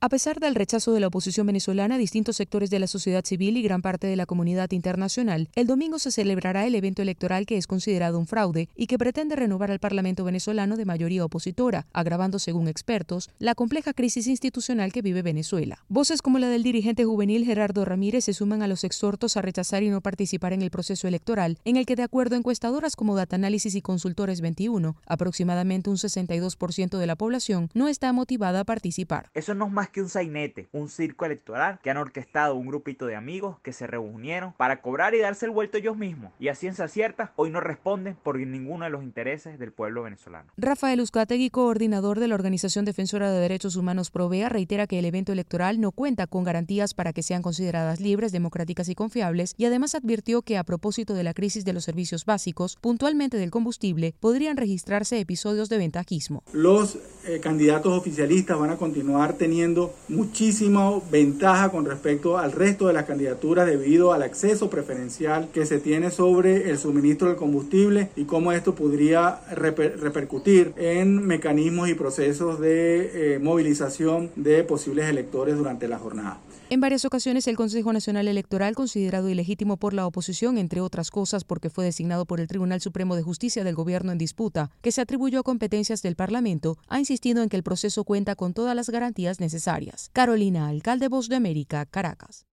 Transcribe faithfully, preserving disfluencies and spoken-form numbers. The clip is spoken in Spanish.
A pesar del rechazo de la oposición venezolana, distintos sectores de la sociedad civil y gran parte de la comunidad internacional, el domingo se celebrará el evento electoral que es considerado un fraude y que pretende renovar al Parlamento venezolano de mayoría opositora, agravando, según expertos, la compleja crisis institucional que vive Venezuela. Voces como la del dirigente juvenil Gerardo Ramírez se suman a los exhortos a rechazar y no participar en el proceso electoral, en el que, de acuerdo a encuestadoras como Data Análisis y Consultores veintiuno, aproximadamente un sesenta y dos por ciento de la población no está motivada a participar. Eso no es más que un sainete, un circo electoral que han orquestado un grupito de amigos que se reunieron para cobrar y darse el vuelto ellos mismos. Y a ciencia cierta, hoy no responden por ninguno de los intereses del pueblo venezolano. Rafael Uzcategui, coordinador de la Organización Defensora de Derechos Humanos Provea, reitera que el evento electoral no cuenta con garantías para que sean consideradas libres, democráticas y confiables, y además advirtió que a propósito de la crisis de los servicios básicos, puntualmente del combustible, podrían registrarse episodios de ventajismo. Los eh, candidatos oficialistas van a continuar teniendo muchísima ventaja con respecto al resto de las candidaturas debido al acceso preferencial que se tiene sobre el suministro del combustible y cómo esto podría reper repercutir en mecanismos y procesos de eh, movilización de posibles electores durante la jornada. En varias ocasiones, el Consejo Nacional Electoral, considerado ilegítimo por la oposición, entre otras cosas porque fue designado por el Tribunal Supremo de Justicia del gobierno en disputa, que se atribuyó a competencias del Parlamento, ha insistido en que el proceso cuenta con todas las garantías necesarias. Carolina Alcalde, Voz de América, Caracas.